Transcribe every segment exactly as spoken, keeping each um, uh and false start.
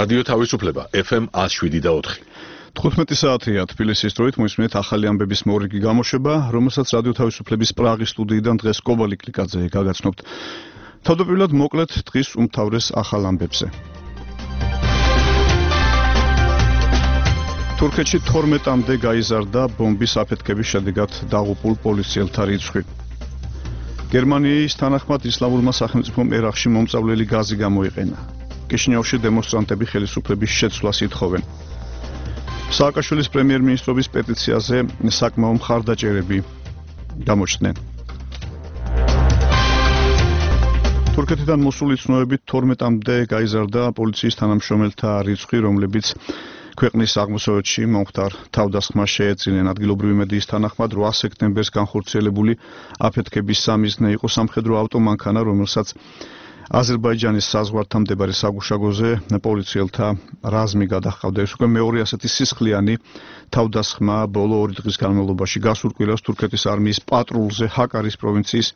რადიო თავისუფლება ეფ ემ one oh seven და four. თხუთმეტი საათია თბილისის დროით მოისმენთ ახალი ამბების მორიგი გამოშვება, რომელსაც რადიო თავისუფლების პრაღის სტუდიიდან დღეს კობა ლიკლიკაძე გაგაცნობთ. თავდაპირველად მოკლედ დღის უმთავრეს ახალ ამბებზე. თურქეთში თორმეტამდე გაიზარდა ბომბის აფეთქების შედეგად დაღუპულ პოლიციელთა რიცხვი. გერმანიის თანახმად ისლამურმა სახელმწიფომ ერაყში მომწავლელი გაზი გამოიყენა. კიშინიოვში დემონსტრანტები ხელისუფლების შეცვლას ითხოვენ. სააკაშვილის პრემიერ-მინისტრობის პეტიციაზე საკმაო მხარდაჭერები გამოჩნდნენ. თურქეთიდან მოსული ცნობებით თორმეტამდე გაიზარდა პოლიციის თანამშრომელთა რიცხვი, რომლებიც ქვეყნის აღმოსავლეთში მომხდარ თავდასხმას შეეწინნენ. ადგილობრივი მედიის თანახმად რვა სექტემბერს განხორციელებული აფეთქების სამიზნე იყო სამხედრო ავტომანქანა, რომელსაც აზერბაიჯანის საზღვართან მდებარე საგუშაგოზე პოლიციელთა რაზმი გადაჰყავდა. ეს უკვე მეორე ასეთი სისხლიანი თავდასხმა ბოლო ორი დღის განმავლობაში. გასულ კვირას თურქეთის არმიის პატრულზე ჰაკარის პროვინციის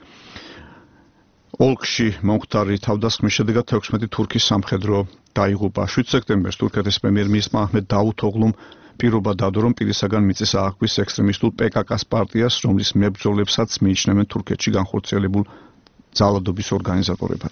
ოლქში მომხდარი თავდასხმის შედეგად თექვსმეტი თურქის სამხედრო დაიღუპა. შვიდ სექტემბერს თურქეთის პრემიერ-მინისტრმა აჰმედ დავუთოღლუმ პირობა დადო, რომ პირისაგან მიწის ააოქვის ექსტრემისტულ პე კა კას პარტიას, რომლის მებრძოლებსაც მიიჩნევენ თურქეთში განხორციელებულ ძალადობის ორგანიზატორებად.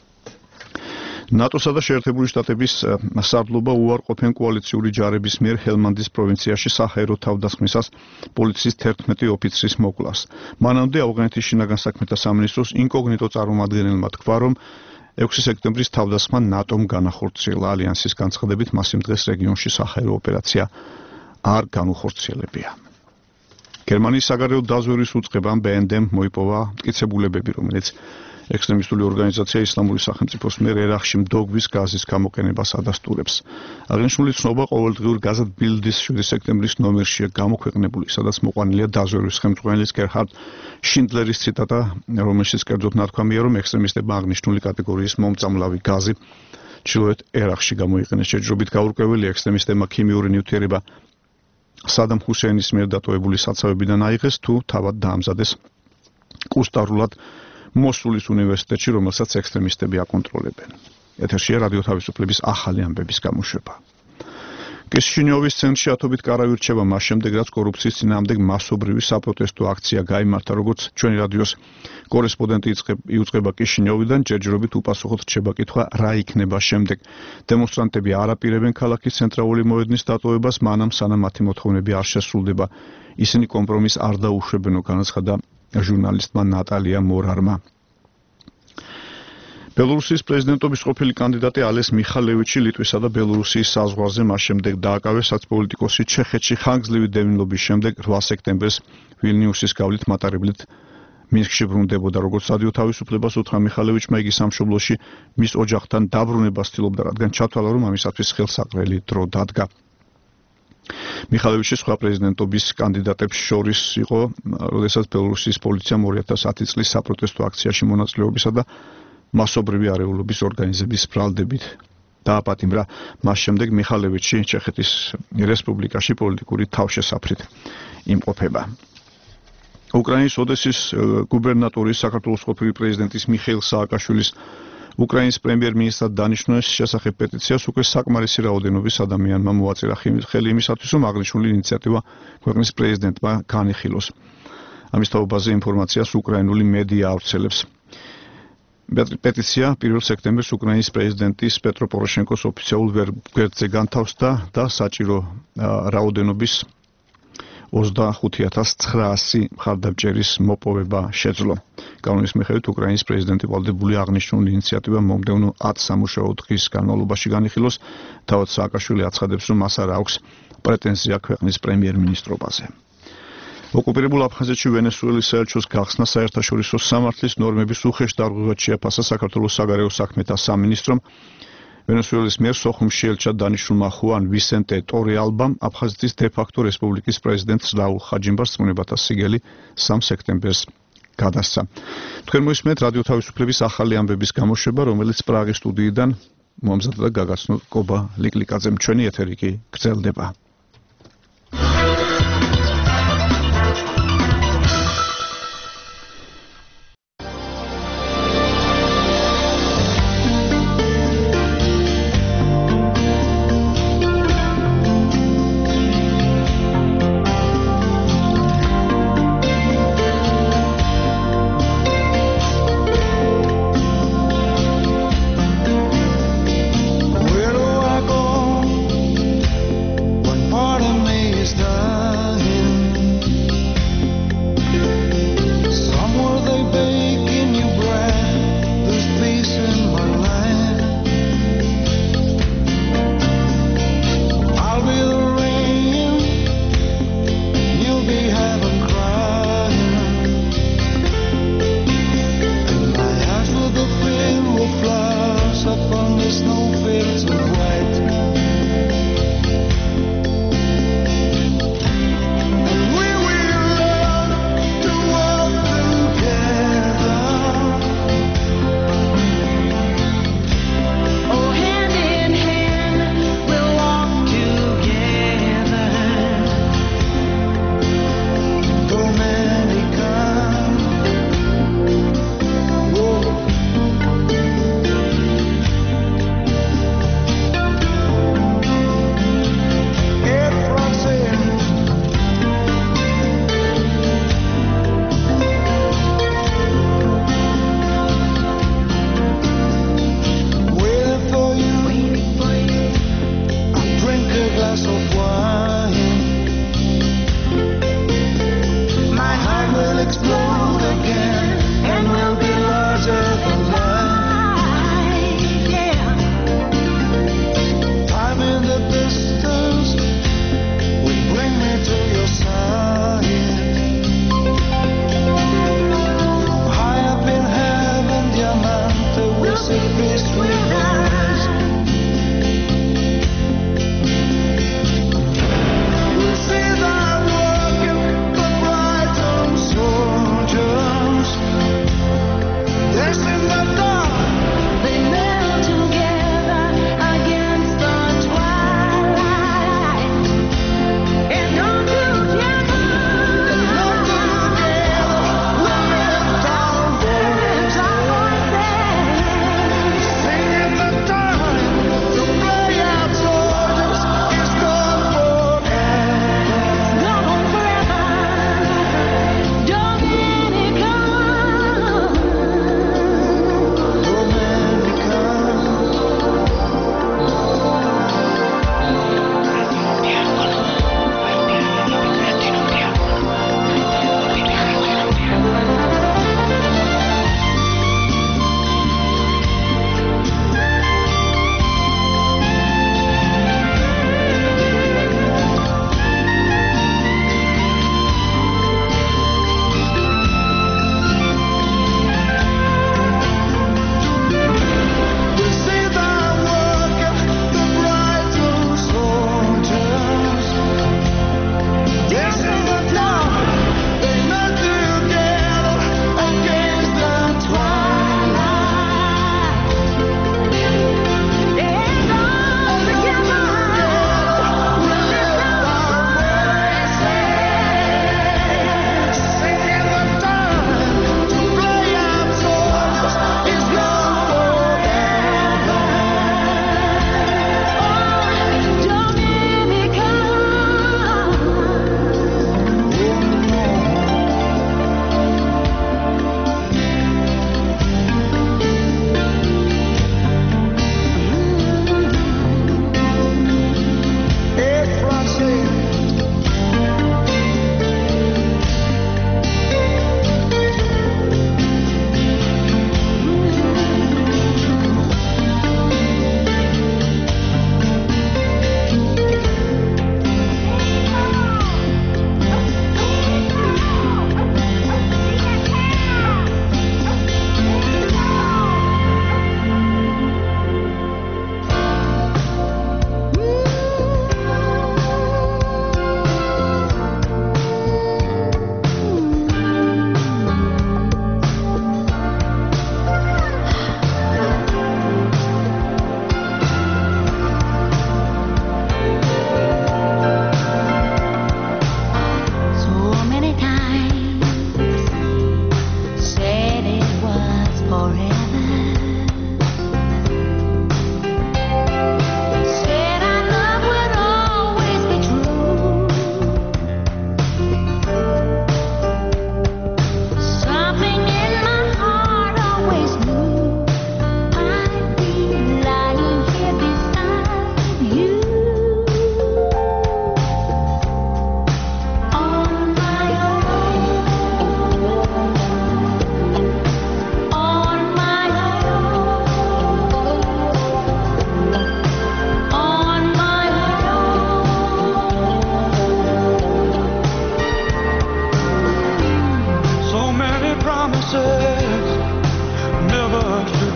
ნატოსა და შეერთებული შტატების სარდლობა უარყოფენ კოალიციური ჯარების მიერ ჰელმანდის პროვინციაში საჰაერო თავდასხმისას პოლიციის თერთმეტი ოფიცრის მოკვლას. მანამდე ავღანეთის შინაგან საქმეთა სამინისტროს ინკოგნიტო წარმომადგენელმა თქვა, რომ ექვსი სექტემბრის თავდასხმა ნატომ განახორციელა. ალიანსის განცხადებით მას იმ დღეს რეგიონში საჰაერო ოპერაცია არ განუხორციელებია. გერმანიის საგარეო დაზვერვის უწყებამ ბე ენ დემ მოიპოვა მტკიცებულებები, რომელიც ექსტრემისტული ორგანიზაცია ისლამური სახელმწიფოს მიერ ერაყში მდოგვის გაზის გამოყენებას ადასტურებს. აღნიშნული ცნობა ყოველდღიურ გაზეთ ბილდის შვიდი სექტემბრის ნომერშია გამოქვეყნებული, სადაც მოყვანილია დაზვერვის ხელმძღვანელის გერჰარდ შინდლერის ციტატა, რომელშიც კერძოდ ნათქვამია, რომ ექსტრემისტებმა აღნიშნული კატეგორიის მომწამლავი გაზი ჩრდილოეთ ერაყში გამოიყენეს. შეჯიბრობით გაურკვეველი ექსტრემისტებმა ქიმიური ნივთიერება სადამ ჰუსეინის მიერ დატოვებული საცავებიდან აიღეს, თუ თავად დაამზადეს კუსტარულად მოსულის უნივერსიტეტში, რომელსაც ექსტრემისტები აკონტროლებენ. ეთერშია რადიო თავისუფლების ახალი ამბების გამოშვება. კიშინიოვის ცენტრში ათობით კარავი რჩება მას შემდეგ, რაც კორუფციის წინააღმდეგ მასობრივი საპროტესტო აქცია გაიმართა, როგორც ჩვენი რადიოს კორესპონდენტი იუწყება კიშინიოვიდან, ჯერჯერობით უპასუხოდ რჩება კითხვა, რა იქნება შემდეგ. დემონსტრანტები არ აპირებენ ქალაქის ცენტრალური მოედნის დატოვებას, მანამ სანამ მათი მოთხოვნები არ შესრულდება. ისინი კომპრომისს არ დაუშვებენო, განაცხადა ჟურნალისტმა ნატალია მორარმა. ბელორუსიის პრეზიდენტობის ყოფილი კანდიდატი ალეს მიხალევიჩი ლიტვისა და ბელორუსიის საზღვარზე მას შემდეგ დააკავეს, რაც პოლიტიკოსი ჩეხეთში ხანგრძლივი დევნილობის შემდეგ რვა სექტემბერს ვილნიუსის გავლით მატარებლით მინსკში ბრუნდებოდა. როგორც რადიო თავისუფლებას უთხრა მიხალევიჩმა, იგი სამშობლოში მის ოჯახთან დაბრუნება ცდილობდა, რადგან ჩათვალა, რომ ამისათვის ხელსაყრელი დრო დადგა. მიხალევიჩი სხვა პრეზიდენტობის კანდიდატებს შორის იყო, როდესაც ბელორუსიის პოლიციამ ორი ათას ათი წლის საპროტესტო აქციაში მონაწილეობისა და მასობრივი არეულობის ორგანიზების ბრალდებით დააპატიმრა. მას შემდეგ მიხალევიჩი ჩეხეთის რესპუბლიკაში პოლიტიკური თავშესაფრით იმყოფება. უკრაინის ოდესის გუბერნატორის საქართველოს ყოფილი პრეზიდენტის მიხეილ სააკაშვილის უკრაინის პრემიერ-მინისტრად დანიშნვის შესახებ პეტიციას უკვე საკმარისი რაოდენობის ადამიანმა მოაწერა ხელი იმისათვის, რომ აღნიშნული ინიციატივა ქვეყნის პრეზიდენტმა განიხილოს. ამის თაობაზე ინფორმაციას უკრაინული მედია ავრცელებს. პეტიცია პირველ სექტემბერს უკრაინის პრეზიდენტის პეტრო პოროშენკოს ოფიციალურ გვერდზე განთავსდა და საჭირო რაოდენობის ოცდახუთი ათას ცხრაასი მხარდამჭერის მოპოვება შეძლო. კანონის მიხედვით უკრაინის პრეზიდენტი ვალდებული აღნიშნული ინიციატივა მომდევნო ათი სამუშაო დღის განმავლობაში განიხილოს, თავად სააკაშვილი აცხადებს, რომ მას არ აქვს პრეტენზია ქვეყნის პრემიერ-მინისტრობაზე. ოკუპირებულ აფხაზეთში ვენესუელის საელჩოს გახსნა საერთაშორისო სამართლის ნორმების უხეშ დარღვევად შეაფასა საქართველოს საგარეო საქმეთა სამინისტრომ. ვენესუელის მიერ სოხუმში ელჩად დანიშნულმა ხუან ვისენტე ტორეალბამ აფხაზეთის დე-ფაქტო რესპუბლიკის პრეზიდენტს რაულ ხაჯიმბას წმუნებათა სიგელი სამ სექტემბერს გადასცა. თქვენ მოისმენთ რადიო თავისუფლების ახალი ამბების გამოშვება, რომელიც პრაღის სტუდიიდან მომზადდა და გაგაცნოთ კობა ლიკლიკაძემ. ჩვენი ეთერი კი გრძელდება.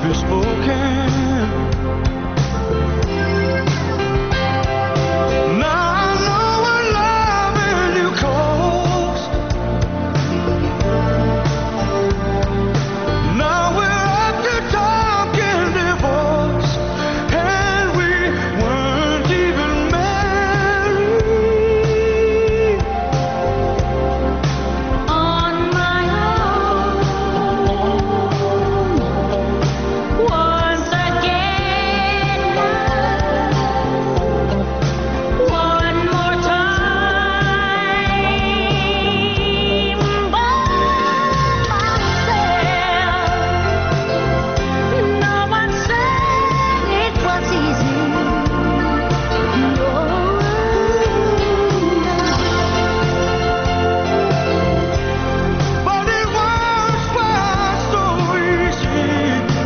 be spoken. Now I know what loving you costs. Now we're up to talking divorce, and we weren't even married. On my own, once again now, one more time, by myself. No one said it was easy. No. But it was far so easy.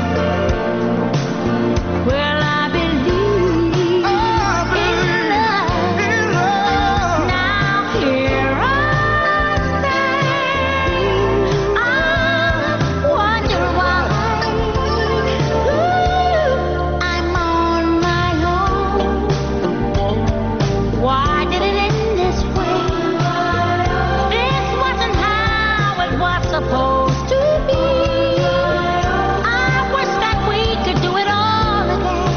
Well, I believe I believe in in love. love. Now here I stand. I wonder why. Ooh, I'm on my own. Why did it end this way? This wasn't how it was supposed to be. I wish that we could do it all again.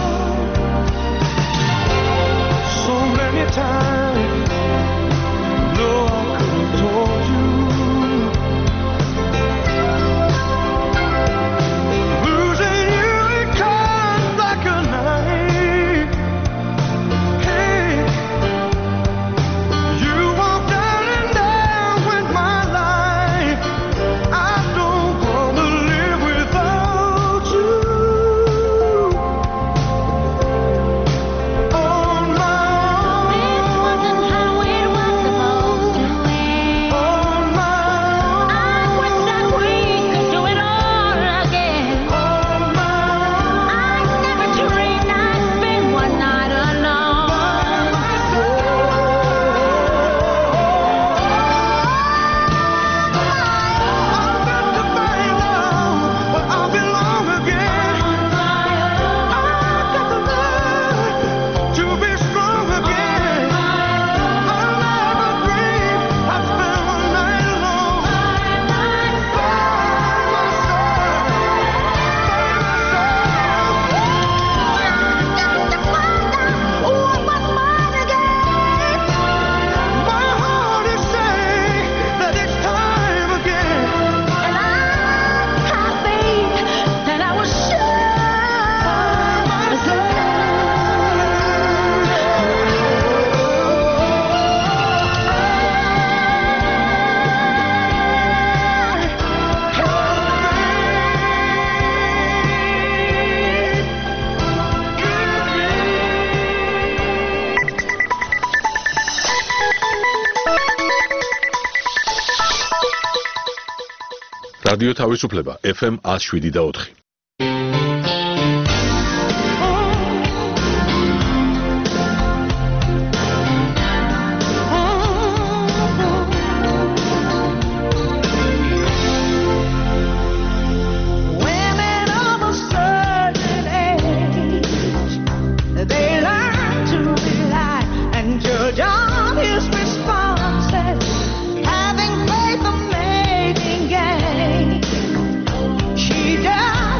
So many times, no, I could have told you. Losing you, it comes like a knife. Hey, you walked out and down with my life. I don't wanna live without you. On my This wasn't how it was supposed to end. on my I wish that we could do it all again. on my I never dreamed I'd spend one night alone. I've got to find out where I belong again. I've got to learn to be strong again. I'll never dream I'd spend one night alone by myself. My heart is saying that it's time again. And I have faith that I will show რადიო თავისუფლება ეფ ემ one oh seven და four. Women of a certain age, they learn to rely and judge on his responses, having faith of making gain. She does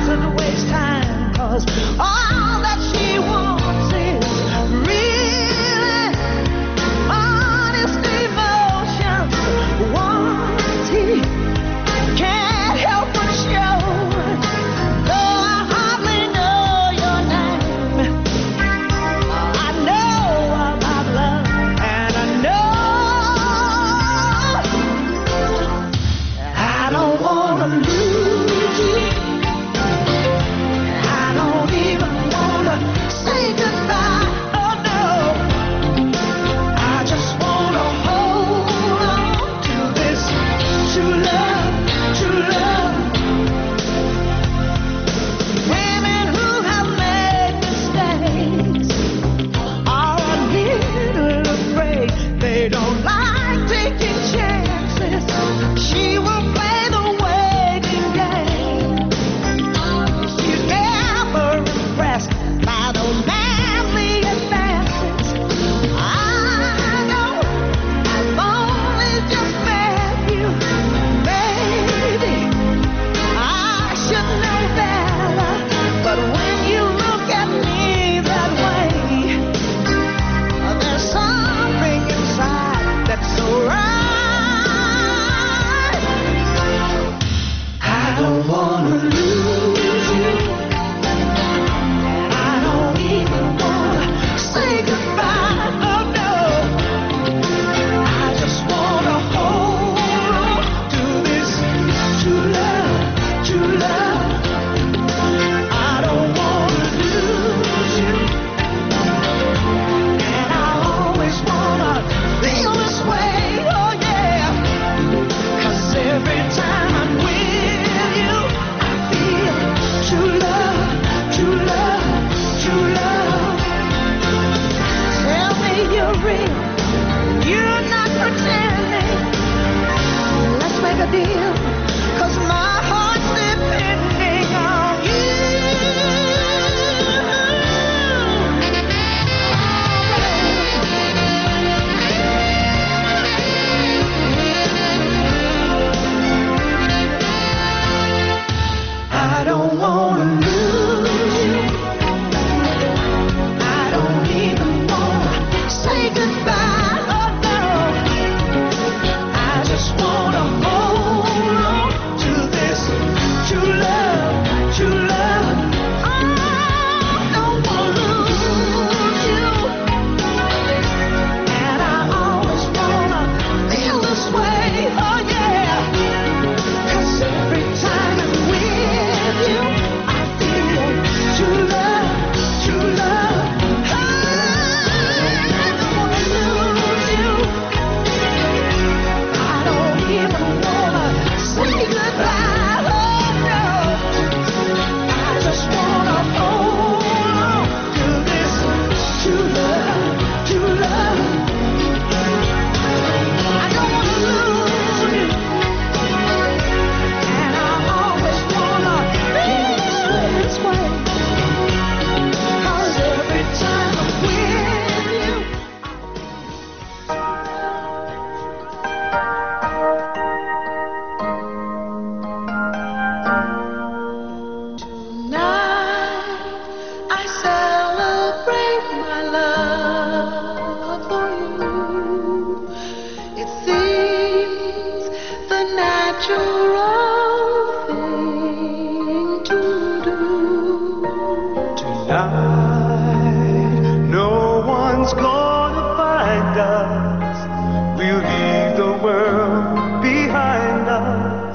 Tonight, no one's gonna find us. We'll leave the world behind us.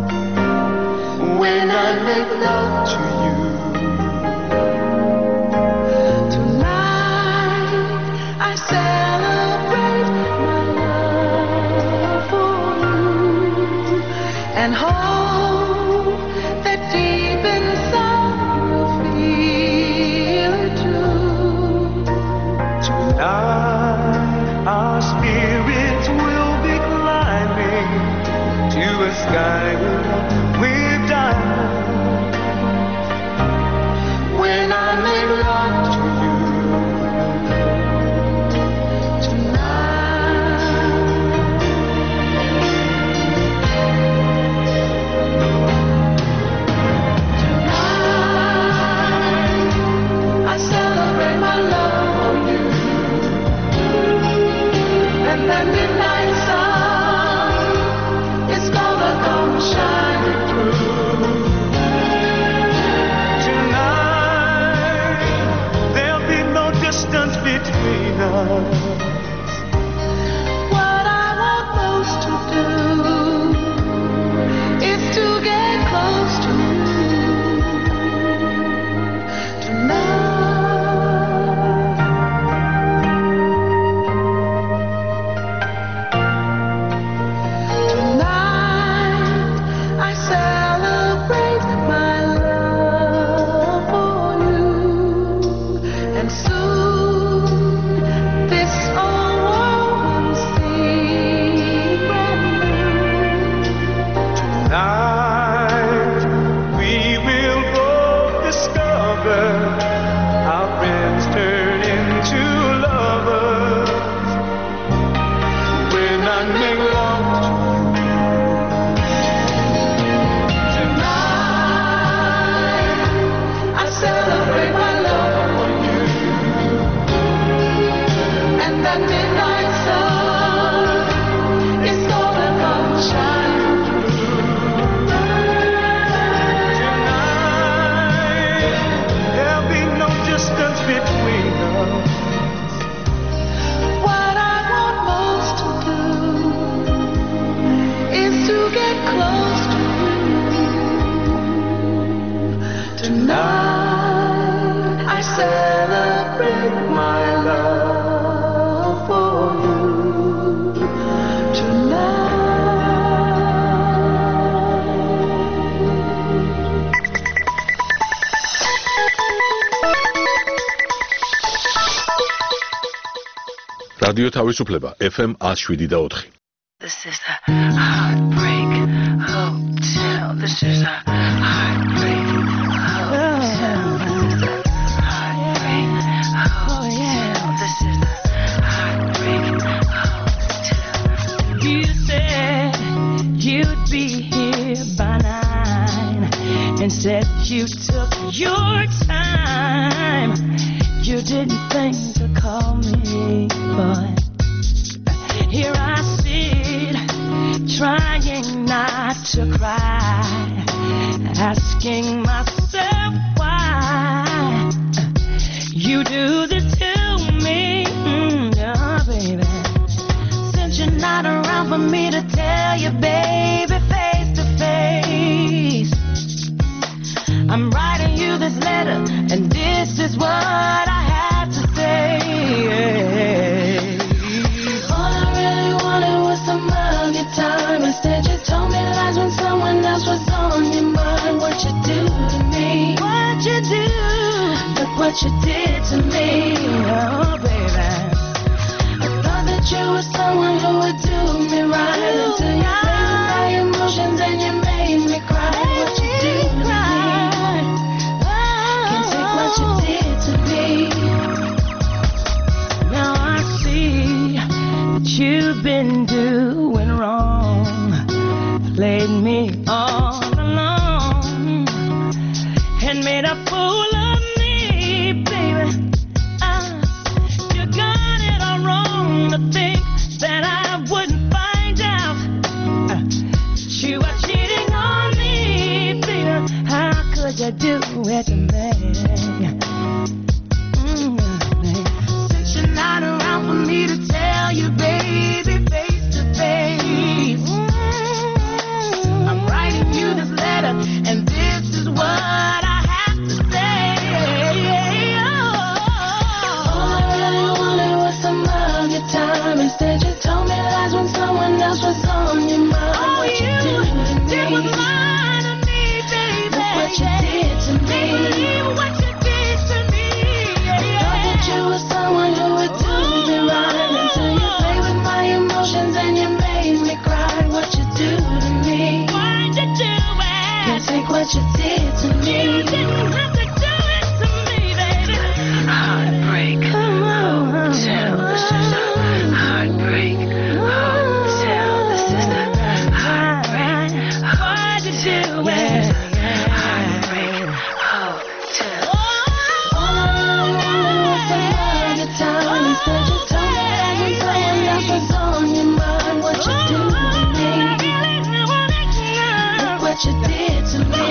When I make love to you. Tonight, I celebrate my love for you and hope that deep inside you'll feel it too. Tonight, our spirits will be climbing to a sky with diamonds. When I make love to you Tonight, I celebrate my love for you and that midnight sun is gonna come shining through. Tonight, there'll be no distance between us. What I want most to do is to get close to you tonight. Tonight, I celebrate my love for you, and soon this whole world will see brand new. Tonight, we will both discover our friends turn into lovers. When I make love to you. Tonight, I celebrate my love for you and that midnight sun is gonna come shining through. Tonight, there'll be no distance between us. What I want most to do is to get close to you tonight. I celebrate my love for you რადიო თავისუფლება эф эм one oh seven და four. This is a heartbreak hotel. This is a heartbreak hotel. This is a heartbreak hotel. You said you'd be here by nine, and said you took your time. You didn't think to call me, but here I sit, trying not to cry, asking myself why you do this to me, mm, oh, baby. Since you're not around for me to tell you, baby, face to face, I'm writing you this letter, and this is what I have to say. All I really wanted was some of your time. Instead, you told me lies when someone else was on your mind. What you do to me? What you do? Look what you did to me, oh baby. I thought that you were someone who would do me right until you played with my emotions and you made me cry. What you do to me? Can't take what you did to me. Now I see that you've been doing wrong, played me all along, and made a fool of me, baby. Ah, you got it all wrong to think that I wouldn't find out uh, that you are cheating on me, baby. How could you do it to me? you did to me. You didn't have to do it to me, baby. Heartbreak. Come on. Tell the sister. Heartbreak. Tell the sister. Heartbreak. Why'd you do it? Heartbreak. Oh, tell. All I wanted was some other time. Instead you told me that when someone else was on your mind. What you do to me? Look what you did to me.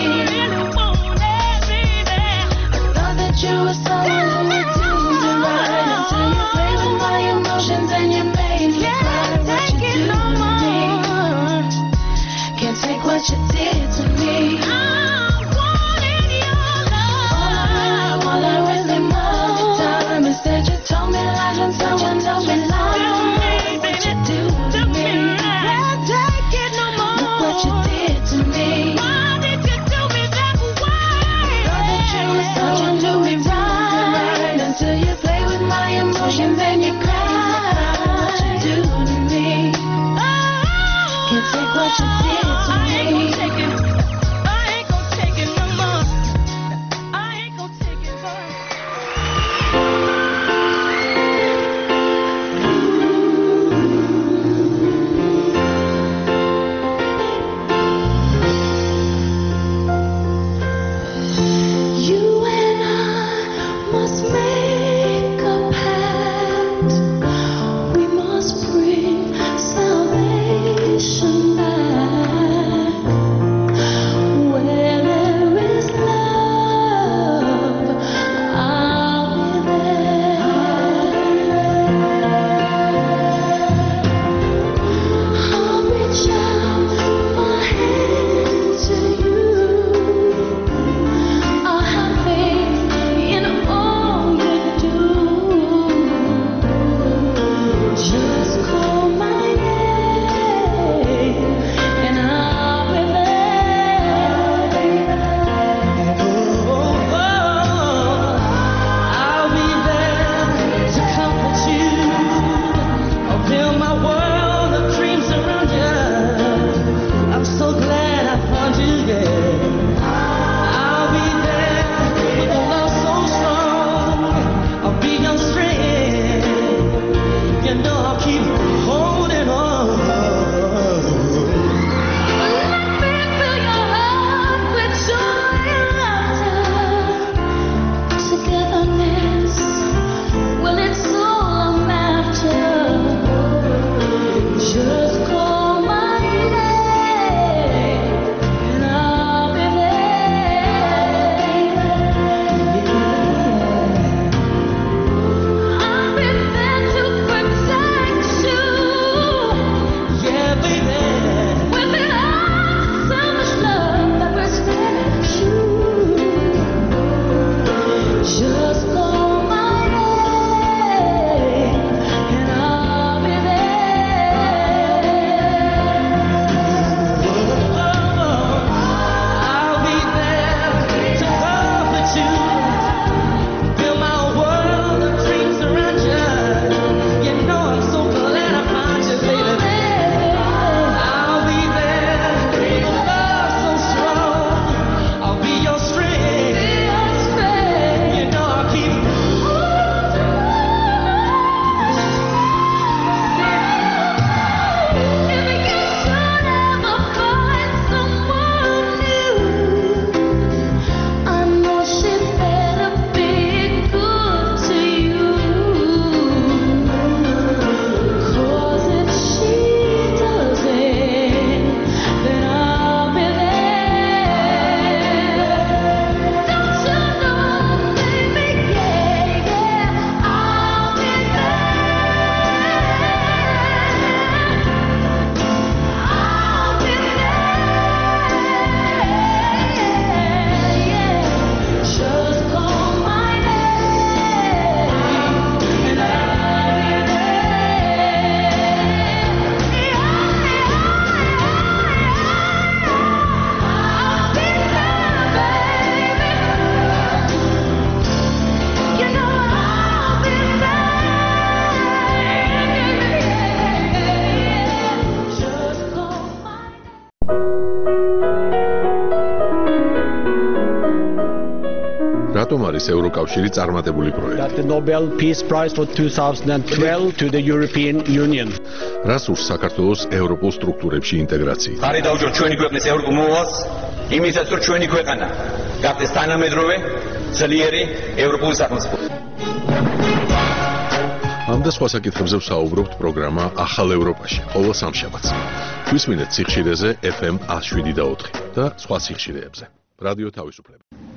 I thought that you were someone who would do the right until you played with my emotions and you made me cry. What you do to me? Can't take what you did to me. All I really wanted time. Instead you told me lies when someone else relied on me. What you do to me? Look what you did to me. Thought that you were someone who would do the right until you play with my emotions and you cry. What you do to me? Can't take what you did to me. რატომ არის ევროკავშირი წარმატებული პროექტი? That the Nobel Peace Prize for two thousand twelve to the European Union. რას ურს საქართველოს ევროპულ სტრუქტურებში ინტეგრაციით? ხარი დაუჭიროთ ჩვენი ქვეყნის ევროპულ მოვალს, იმისაც რომ ჩვენი ქვეყანა გახდეს თანამედროვე, ძლიერი ევროპული სახელმწიფო. ამ და სხვა საკითხებზე ვსაუბრობთ პროგრამა ახალ ევროპაში, ყოველ სამშაბათს. გვისმინეთ სიხშირეზე F M one oh seven და ოთხი და სხვა სიხშირეებზე. რადიო თავისუფლება.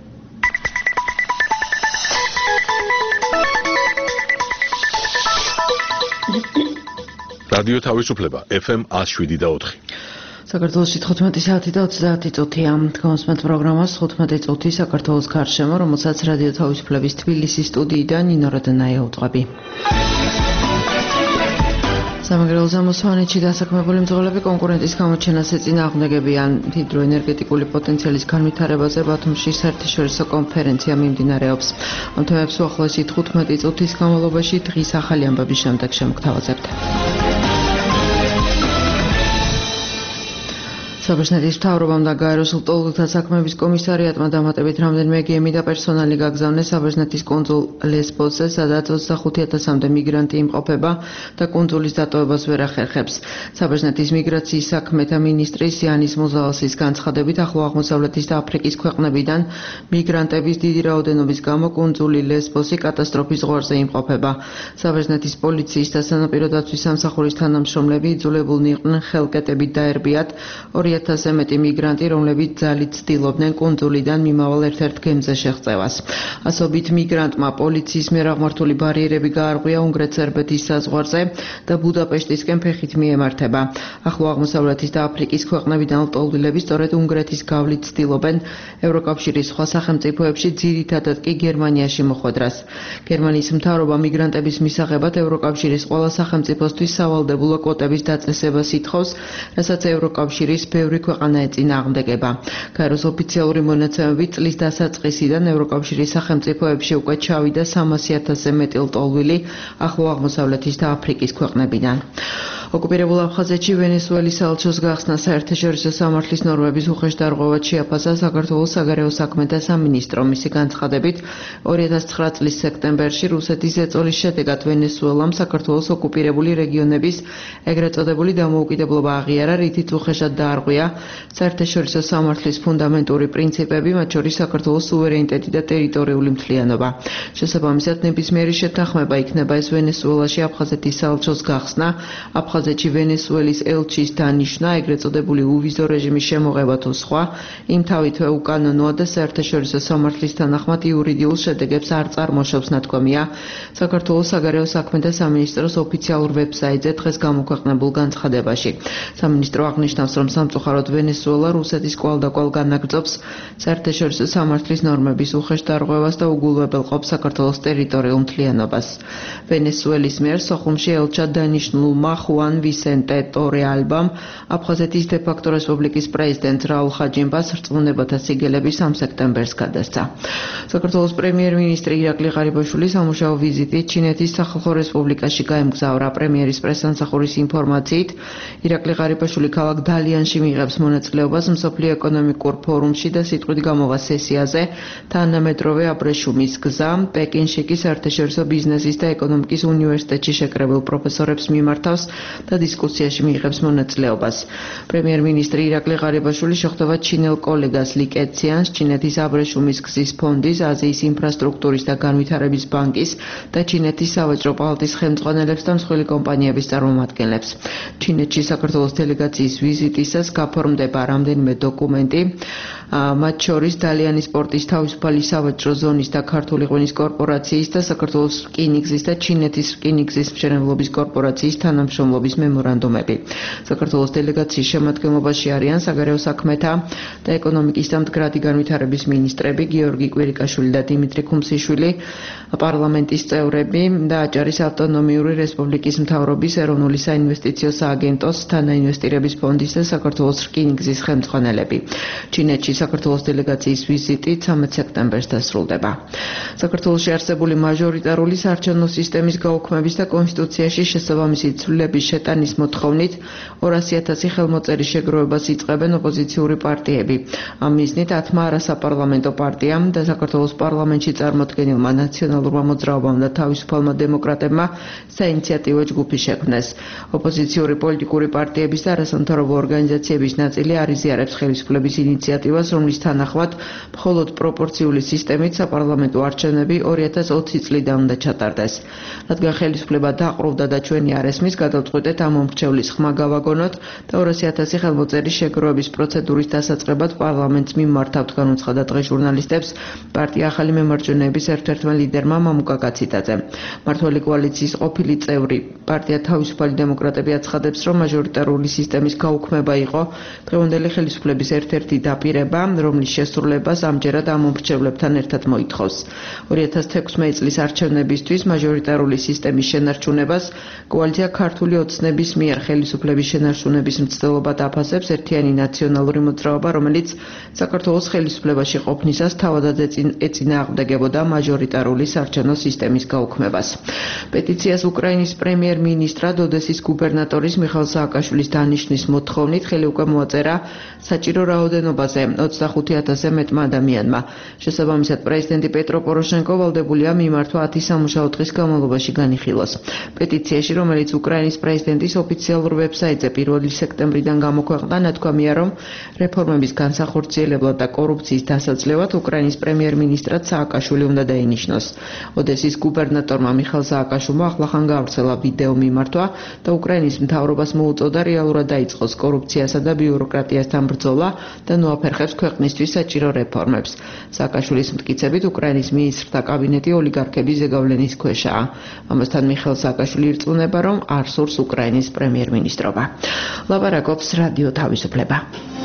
რადიო თავისუფლება F M one oh seven და ოთხი. საქართველოში თხუთმეტი საათი და ოცდაათი წუთია. Თქვენს პროგრამას თხუთმეტი წუთი საქართველოს გარშემო, რომელსაც რადიო თავისუფლების თბილისის სტუდიიდან ნინო როდენაია უძღვები. სამეგრელო ზემოსვანეთში დასაქმებული მძღოლები კონკურენტის გამოჩენას ეწინააღმდეგებიან. ჰიდროენერგეტიკული პოტენციალის განვითარებაზე ბათუმში საერთაშორისო კონფერენცია მიმდინარეობს. ამ თემებს უახლოესი თხუთმეტი წუთის განმავლობაში დღის ახალი ამბების შემდეგ შემოგთავაზებთ. საბერძნეთის მთავრობამ და გაეროსულ ტოლთა საქმეების კომისარიატმა დამატებით რამდენიმე გემი და პერსონალი გაგზავნეს საბერძნეთის კუნძულ ლესბოსზე, სადაც ოცდახუთი ათასამდე მიგრანტი იმყოფება და კუნძულის დატოვებას ვერ ახერხებს. საბერძნეთის მიგრაციის საქმეთა მინისტრის იანის მუზაოსის განცხადებით, ახლო აღმოსავლეთის და აფრიკის ქვეყნებიდან მიგრანტების დიდი რაოდენობის გამო კუნძული ლესბოსი კატასტროფის ზღვარზე იმყოფება. საბერძნეთის პოლიციის და სანაპირო დაცვის სამსახურის თანამშრომლები იძულებულნი იყვნენ ხელკეტებით დაერბიათ ორი ათასზე მეტი მიგრანტი, რომლებიც ძალით ცდილობდნენ კუნძულიდან მიმავალ ერთ-ერთ გემზე შეღწევას. ასობით მიგრანტმა პოლიციის მიერ აღმართული ბარიერები გაარღვია უნგრეთ-სერბეთის საზღვარზე და ბუდაპეშტისკენ ფეხით მიემართება. ახლო აღმოსავლეთის და აფრიკის ქვეყნებიდან ლტოლვილები სწორედ უნგრეთის გავლით ცდილობენ ევროკავშირის სხვა სახელმწიფოებში, ძირითადად კი გერმანიაში მოხვედრას. გერმანიის მთავრობა მიგრანტების მისაღებად ევროკავშირის ყველა სახელმწიფოსთვის სავალდებულო კვოტების დაწესებას ითხოვს, რასაც ევროკავშირის ბევრი ქვეყანა ეწინააღმდეგება. გაეროს ოფიციალური მონაცემებით წლის დასაწყისიდან ევროკავშირის სახელმწიფოებში უკვე ჩავიდა სამასი ათასზე მეტი ლტოლვილი ახლო აღმოსავლეთის და აფრიკის ქვეყნებიდან. ოკუპირებულ აფხაზეთში ვენესუელის საელჩოს გახსნა საერთაშორისო სამართლის ნორმების უხეშდარღვევად შეაფასა საქართველოს საგარეო საქმეთა სამინისტრო. მისი განცხადებით, ორი ათას ცხრა წლის სექტემბერში რუსეთის ზეწოლის შედეგად ვენესუელამ საქართველოს ოკუპირებული რეგიონების ეგრეთ წოდებული დამოუკიდებლობა აღიარა, რითიც უხეშად დაარღვია საერთაშორისო სამართლის ფუნდამენტური პრინციპები, მათ შორის საქართველოს სუვერენიტეტი და ტერიტორიული მთლიანობა. შესაბამისად, ნებისმიერი შეთანხმება იქნება ეს ვენესუელაში აფხაზეთის საელჩოს გახსნა, აფხაზეთში ვენესუელის ელჩის დანიშვნა, ეგრეთ წოდებული უვიზო რეჟიმის შემოღება თუ სხვა, იმთავითვე უკანონოა და საერთაშორისო სამართლის თანახმად იურიდიულ შედეგებს არ წარმოშობს, ნათქვამია საქართველოს საგარეო საქმეთა სამინისტროს ოფიციალურ ვებსაიტზე დღეს გამოქვეყნებულ განცხადებაში. სამინისტრო აღნიშნავს, რომ სამწუხაროდ ვენესუელა რუსეთის კვალდაკვალ განაგრძობს საერთაშორისო სამართლის ნორმების უხეშდარღვევას და უგულვებელყოფს საქართველოს ტერიტორიულ მთლიანობას. ვენესუელის მიერ სოხუმში ელჩად დანიშნულმა ხუან ვისენტე ტორეალბამ აფხაზეთის დე-ფაქტო რესპუბლიკის პრეზიდენტ რაულ ხაჯიმბას რწმუნებათა სიგელები სამ სექტემბერს გადასცა. საქართველოს პრემიერ-მინისტრი ირაკლი ღარიბაშვილი სამუშაო ვიზიტით ჩინეთის სახალხო რესპუბლიკაში გაემგზავრა. პრემიერის პრესსამსახურის ინფორმაციით, ირაკლი ღარიბაშვილი ქალაქ დალიანში მიიღებს მონაწილეობას მსოფლიო ეკონომიკურ ფორუმში და სიტყვით გამოვა სესიაზე თანამედროვე აბრეშუმის გზა. პეკინში კი საერთაშორისო ბიზნესის და ეკონომიკის უნივერსიტეტში შეკრებილ პროფესორებს მიმართავს და დისკუსიაში მიიღებს მონაწილეობას. პრემიერ-მინისტრი ირაკლი ღარიბაშვილი შეხვდება ჩინელ კოლეგას ლიუკ ეციანს, ჩინეთის აბრეშუმის გზის ფონდის, აზიის ინფრასტრუქტურის და განვითარების ბანკის და ჩინეთის სავაჭრო პალატის ხელმძღვანელებს და მსხვილი კომპანიების წარმომადგენლებს. ჩინეთში საქართველოს დელეგაციის ვიზიტისას გაფორმდება რამდენიმე დოკუმენტი, მათ შორის დალიანის პორტის თავისუფალი სავაჭრო ზონის და ქართული ღვინის კორპორაციის და საქართველოს რკინიგზის და ჩინეთის რკინიგზის მშენებლობის კორპორაციის თანამშრომლობის მემორანდუმები. საქართველოს დელეგაციის შემადგენლობაში არიან საგარეო საქმეთა და ეკონომიკის და მდგრადი განვითარების მინისტრები გიორგი კვირიკაშვილი და დიმიტრი ქუმსიშვილი, პარლამენტის წევრები და აჭარის ავტონომიური რესპუბლიკის მთავრობის ეროვნული საინვესტიციო სააგენტოს თანაინვესტირების ფონდის და საქართველოს რკინიგზის ხელმძღვანელები. ჩინეთში საქართველოს დელეგაციის ვიზიტი ცამეტ სექტემბერს დასრულდება. საქართველოში არსებული მაჟორიტარული საარჩევნო სისტემის გაუქმების და კონსტიტუციაში შესაბამისი ცვლილების შეტანის მოთხოვნით ორასი ათასი ხელმოწერის შეგროვებას იწყებენ ოპოზიციური პარტიები. ამ მიზნით ათმა არასაპარლამენტო პარტიამ და საქართველოს პარლამენტში წარმოდგენილმა ნაციონალურმა მოძრაობამ და თავისუფალმა დემოკრატებმა საინიციატივო ჯგუფი შექმნეს. ოპოზიციური პოლიტიკური პარტიების და არასამთავრობო ორგანიზაციების ნაწილი არ იზიარებს ხელისუფლების ინიციატივას, რომლის თანახმად მხოლოდ პროპორციული სისტემით საპარლამენტო არჩევნები ორი ათას ოცი წლიდან უნდა ჩატარდეს. რადგან ხელისუფლება დაყროვდა და ჩვენი არ ესმის, გადავწყვეტეთ ამ მომრჩევლის ხმა გავაგონოთ და ორასი ათასი ხელმოწერის შეგროვების პროცედურის დასაწყებად პარლამენტს მიმართავთ, განუცხადა დღეს ჟურნალისტებს პარტია ახალი მემარჯვენეების ერთ-ერთმა ლიდერმა მამუკა კაციტაძემ. მმართველი კოალიციის ყოფილი წევრი პარტია თავისუფალი დემოკრატები აცხადებს, რომ მაჟორიტარული სისტემის გაუქმება იყო დღევანდელი ხელისუფლების ერთ-ერთი დაპირება, რომლის შესრულებას ამჯერად ამ მომრჩევლებთან ერთად მოითხოვს. ორი ათას თექვსმეტი წლის არჩევნებისთვის მაჟორიტარული სისტემის შენარჩუნებას კოალიცია ქართული ოცნების მიერ ხელისუფლების შენარჩუნების მცდელობად აფასებს ერთიანი ნაციონალური მოძრაობა, რომელიც საქართველოს ხელისუფლებაში ყოფნისას თავადაც ეწინააღმდეგებოდა მაჟორიტარული საარჩევნო სისტემის გაუქმებას. პეტიციას უკრაინის პრემიერ-მინისტრად ოდესის გუბერნატორის მიხაილ სააკაშვილის დანიშვნის მოთხოვნით ხელი უკვე მოაწერა საჭირო რაოდენობაზე ოცდახუთი ათასზე მეტმა ადამიანმა. შესაბამისად, პრეზიდენტი პეტრო პოროშენკო ვალდებულია მიმართვა ათი სამუშაო დღის განმავლობაში განიხილოს. პეტიციაში, რომელიც უკრაინის პრეზიდენტის ოფიციალურ ვებსაიტზე პირველი სექტემბრიდან გამოქვეყნდა, ნათქვამია, რომ რეფორმების განსახორციელებლად და კორუფციის დასაძლევად უკრაინის პრემიერ-მინისტრად სააკაშვილი უნდა დაინიშნოს. ოდესის გუბერნატორმა მიხაილ სააკაშვილმა ახლახან გავრცელა ვიდეო მიმართვა და უკრაინის მთავრობას მოუწოდა რეალურად დაიწყოს კორუფციასა და ბიუროკრატიასთან ბრძოლა და ნოაფერხებს ქვეყნისთვის საჭირო რეფორმებს. სააკაშვილის მტკიცებით, უკრაინის მინისტრთა კაბინეტი ოლიგარქების ზეგავლენის ქვეშაა. ამასთან მიხაილ სააკაშვილი ირწმუნება, რომ არ სურს უკრაინის პრემიერ-მინისტრობა. ლაპარაკობს რადიო თავისუფლება.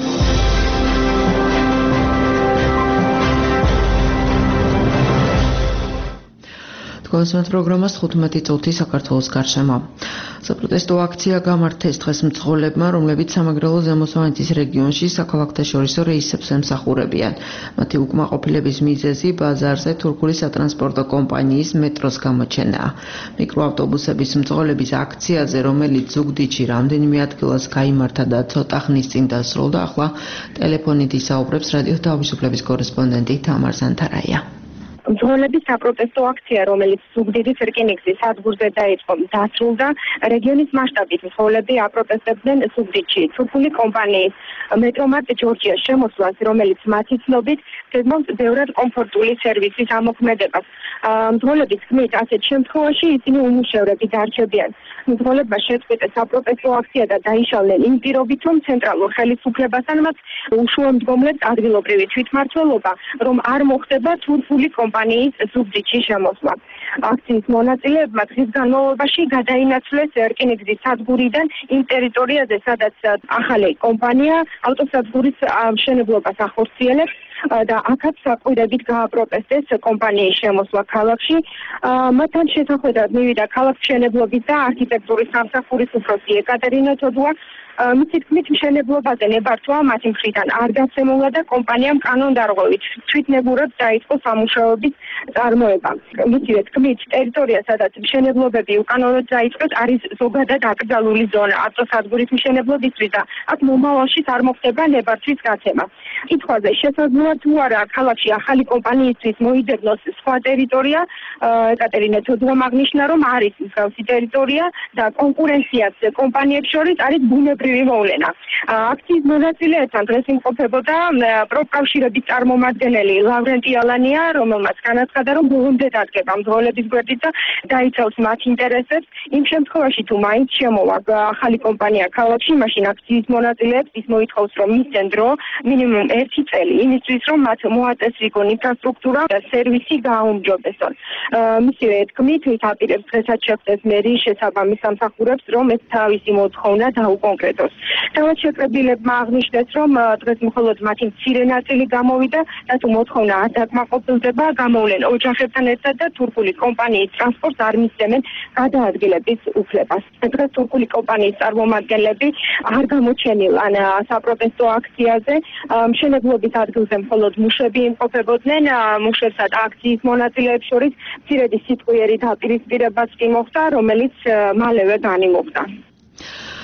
კონსულტ პროგრამას თხუთმეტი წუთი საქართველოს გარშემო. საპროტესტო აქცია გამართეს დღეს მძღოლებმა, რომლებიც სამეგრელო ზემოსვანეთის რეგიონში საქალაქთაშორისო რეისებს ემსახურებიან. მათი უკმაყოფილების მიზეზი ბაზარზე თურქული სატრანსპორტო კომპანიის მეტროს გამოჩენაა. მიკროავტობუსების მძღოლების აქციაზე, რომელიც ზუგდიდში რამდენიმე ადგილას გაიმართა და ცოტა ხნის წინ დასრულდა, ახლა ტელეფონით ისაუბრებს რადიო თავისუფლების კორესპონდენტი თამარ ზანთარაია. მძღოლების საპროტესტო აქცია, რომელიც ზუგდიდის რკინიგზის სადგურზე დაიწყო, დასრულდა. რეგიონის მასშტაბით მძღოლები აპროტესტებდნენ ზუგდიდში თურქული კომპანიის მეტრომატ ჯორჯიას შემოსვლას, რომელიც მათი ცნობით გეგმავს ბევრად კომფორტული სერვისის ამოქმედებას. მძღოლების თქმით, ასეთ შემთხვევაში ისინი უმუშევრები დარჩებიან. მძღოლებმა შეწყვიტეს საპროტესტო აქცია და დაიშალნენ იმ პირობით, რომ ცენტრალურ ხელისუფლებასთან მათ უშუალომდგომლებს ადგილობრივი თვითმმართველობა, რომ არ მოხდება თურქული კომპანიის ზუგდიდში შემოსვლა. აქციის მონაწილეებმა დღის განმავლობაში გადაინაცვლეს რკინიგზის სადგურიდან იმ ტერიტორიაზე, სადაც ახალი კომპანია ავტოსადგურის მშენებლობას ახორციელებს და აქაც საყვირებით გააპროტესტეს კომპანიის შემოსვლა ქალაქში. მათთან შესახვედრად მივიდა ქალაქის მშენებლობის და არქიტექტურის სამსახურის უფროსი ეკატერინა თოდუა. მისი თქმით, მშენებლობაზე ნებართვა მათი მხრიდან არ გასცემულა და კომპანიამ კანონდარღვევით თვითნებურად დაიწყო სამუშაოების წარმოება. მისივე თქმით, ტერიტორია, სადაც მშენებლობები უკანონოდ დაიწყეს, არის ზოგადად აკრძალული ზონა ავტოსადგურის მშენებლობისთვის და აქ მომავალში არ მოხდება ნებართვის გაცემა. კითხვაზე შესაძლოა თუ არა ქალაქში ახალი კომპანიისთვის მოიძებნოს სხვა ტერიტორია, ეკატერინა თოდუამ აღნიშნა, რომ არის მსგავსი ტერიტორია და კონკურენციაც კომპანიებს შორის არის ბუნებრივი მოვლენა. აქციის მონაწილეებთან დღეს იმყოფებოდა პროფკავშირების წარმომადგენელი ლავრენტი ალანია, რომელმაც განაცხადა, რომ ბოლომდე დადგება მძღოლების გვერდით და დაიცავს მათ ინტერესებს. იმ შემთხვევაში თუ მაინც შემოვა ახალი კომპანია ქალაქში, მაშინ აქციის მონაწილეებს ის მოითხოვს, რომ მისცენ დრო მინიმუმ ერთი წელი იმისთვის, რომ მათ მოაწესრიგონ ინფრასტრუქტურა და სერვისი გააუმჯობესონ. მისივე თქმით, ის აპირებს დღესაც შეხვდეს მერიის შესაბამის სამსახურებს, რომ ეს თავისი მოთხოვნა დაუკონკრეტოს. თავად შეკრებილებმა აღნიშნეს, რომ დღეს მხოლოდ მათი მცირე ნაწილი გამოვიდა და თუ მოთხოვნა არ დაკმაყოფილდება, გამოვლენ ოჯახებთან ერთად და თურქული კომპანიის ტრანსპორტს არ მისცემენ გადაადგილების უფლებას. დღეს თურქული კომპანიის წარმომადგენლები არ გამოჩენილან საპროტესტო აქციაზე. მშენებლობის ადგილზე მხოლოდ მუშები იმყოფებოდნენ. მუშებსა და აქციის მონაწილეებს შორის მცირედი სიტყვიერი დაპირისპირებაც კი მოხდა, რომელიც მალევე განიმუხტა.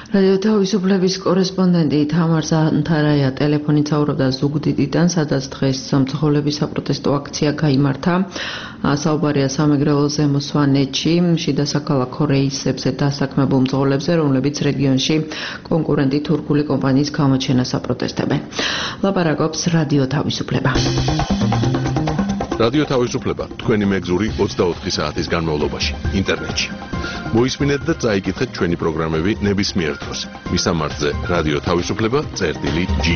რადიო თავისუფლების კორესპონდენტი თამარ ზანთარაია ტელეფონით საუბრობდა ზუგდიდიდან, სადაც დღეს სამცხოვრებლების საპროტესტო აქცია გაიმართა. საუბარია სამეგრელო ზემო სვანეთში, შიდა საქალაქო რეისებზე დასაქმებულ მძღოლებზე, რომლებიც რეგიონში კონკურენტი თურქული კომპანიის გამოჩენას აპროტესტებენ. ლაპარაკობს რადიო თავისუფლება. რადიო თავისუფლება თქვენი მეგზური ოცდაოთხი საათის განმავლობაში ინტერნეტში. მოისმინეთ და წაიკითხეთ ჩვენი პროგრამები ნებისმიერ დროს. მისამართზე რადიო თავისუფლება წერტილი ჯი.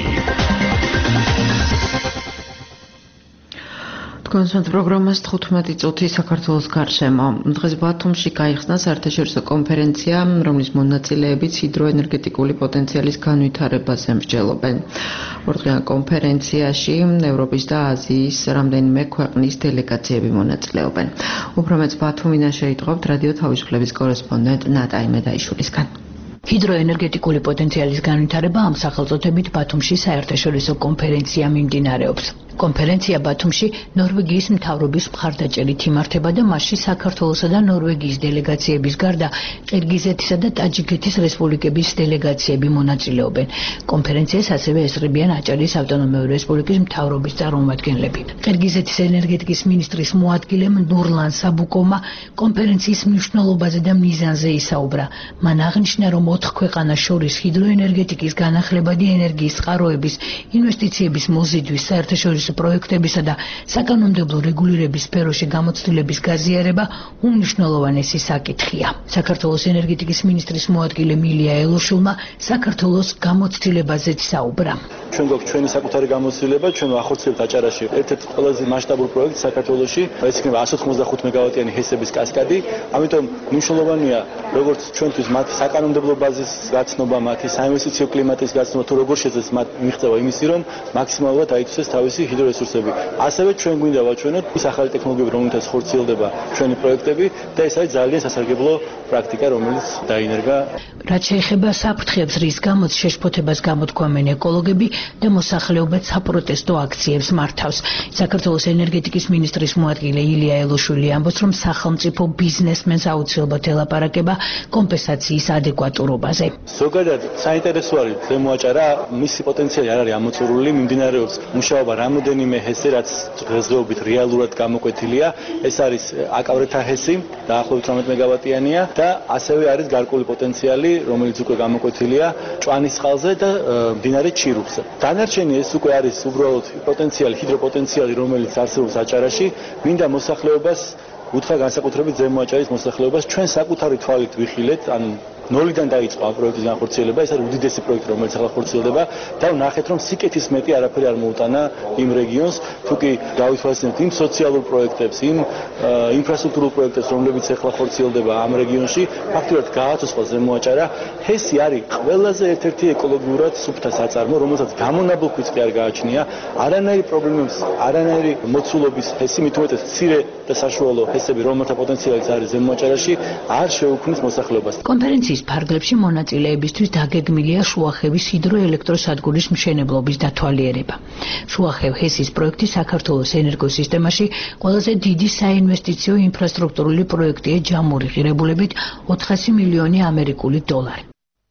კონსულტ პროგრამას თხუთმეტი წუთი საქართველოს გარშემო. დღეს ბათუმში გაიხსნა საერთაშორისო კონფერენცია, რომლის მონაწილეებიც ჰიდროენერგეტიკული პოტენციალის განვითარებაზე მსჯელობენ. ორდღიან კონფერენციაში ევროპის და აზიის რამდენიმე ქვეყნის დელეგაციები მონაწილეობენ. უფრო მეც ბათუმიდან შეიტყობთ რადიო თავისუფლების კორესპონდენტ ნატაი მედაიშვილისგან. ჰიდროენერგეტიკული პოტენციალის განვითარება ამ სახელწოდებით ბათუმში საერთაშორისო კონფერენცია მიმდინარეობს. კონფერენცია ბათუმში ნორვეგიის მთავრობის მხარდაჭერით იმართება და მასში საქართველოსა და ნორვეგიის დელეგაციების გარდა ყირგიზეთისა და ტაჯიკეთის რესპუბლიკების დელეგაციები მონაწილეობენ. კონფერენციას ასევე ესწრებიან აჭარის ავტონომიური რესპუბლიკის მთავრობის წარმომადგენლები. ყირგიზეთის ენერგეტიკის მინისტრის მოადგილემ ნურლან საბუკოვმა კონფერენციის მნიშვნელობაზე და მიზანზე ისაუბრა. მან აღნიშნა, რომ ოთხ ქვეყანას შორის ჰიდროენერგეტიკის განახლებადი ენერგიის წყაროების ინვესტიციების მოზიდვის საერთაშორისო პროექტებისა და საკანონმდებლო რეგულირების სფეროში გამოცდილების გაზიარება უმნიშვნელოვანესი საკითხია. საქართველოს ენერგეტიკის მინისტრის მოადგილე მილია ელოშულმა საქართველოს გამოცდილებაზეც საუბრა. ჩვენ გვაქვს ჩვენი საკუთარი გამოცდილება, ჩვენ ახორციელებთ აჭარაში ერთ-ერთ ყველაზე მასშტაბურ პროექტს საქართველოში, ეს იქნება εκατს ოცდათხუთმეტ მეგავატიანი ჰესების კასკადი, ამიტომ მნიშვნელოვანია როგორც ჩვენთვის მათი საკანონმდებლო ბაზის გაცნობა, მათი საინვესტიციო კლიმატის გაცნობა, თუ როგორ შეძლეს მათ მიღწევა იმისი, რომ მაქსიმალურად აიწვიეს თავისი ჰიდრორესურსები. ასევე ჩვენ გვინდა ვაჩვენოთ ის ახალი ტექნოლოგიები, რომელთაც ხორციელდება ჩვენი პროექტები და ეს არის ძალიან სასარგებლო პრაქტიკა, რომელიც დაინერგა. რაც შეეხება საფრთხეებს, რის გამოც შეშფოთებას გამოთქვამენ ეკოლოგები და მოსახლეობაც საპროტესტო აქციებს მართავს. საქართველოს ენერგეტიკის მინისტრის მოადგილე ილია ელოშვილი ამბობს, რომ სახელმწიფო ბიზნესმენს აუცილებლად ელაპარაკება კომპენსაციის ადეკვატურობაზე. ზოგადად საინტერესო არის ზემოაჭარა, მისი პოტენციალი არ არის ამოწურული, მიმდინარეობს მუშაობა რამოდენიმე ჰესზე, რაც დღესდღეობით რეალურად გამოკვეთილია. ეს არის აკავრეთა ჰესი, დაახლოებით ორმეტ მეგავატიანია და ასევე არის გარკვეული პოტენციალი, რომელიც უკვე გამოკვეთილია ჭვანისწყალზე და მდინარე ჩირუხზე. დანარჩენი ეს უკვე არის უბრალოდ პოტენციალი, ჰიდროპოტენციალი, რომელიც არსებობს აჭარაში, მინდა მოსახლეობას უთხრა განსაკუთრებით ზემოაჭარის მოსახლეობას ჩვენ საკუთარი თვალით ვიხილეთ, ან ნოლიდან დაიწყო ამ პროექტის განხორციელება, ეს არის უდიდესი პროექტი, რომელიც ახლა ხორციელდება და ვნახეთ, რომ სიკეთის მეტი არაფერი არ მოუტანა იმ რეგიონს, თუკი დავითვალისწინებთ იმ სოციალურ პროექტებს, იმ ინფრასტრუქტურულ პროექტებს, რომლებიც ახლა ხორციელდება ამ რეგიონში, ფაქტობრივად გააცოცხლა ზემოაჭარა. ჰესი არის ყველაზე ერთ-ერთი ეკოლოგიურად სუფთა საწარმო, რომელსაც გამონაბოლქვიც კი არ გააჩნია, არანაირი პრობლემებს, არანაირი მოცულობის ჰესი, მით უმეტეს მცირე და საშუალო ჰესები, რომელთა პოტენციალიც არის ზემოაჭარაში, არ შეუქმნის მოსახლეობას. კონფერენციის ფარგლებში მონაწილეებისთვის დაგეგმილია შუახევის ჰიდროელექტროსადგურის მშენებლობის დათვალიერება. შუახევ ჰესის პროექტი საქართველოს ენერგოსისტემაში ყველაზე დიდი საინვესტიციო ინფრასტრუქტურული პროექტია ჯამური ღირებულებით ოთხასი მილიონი ამერიკული დოლარი.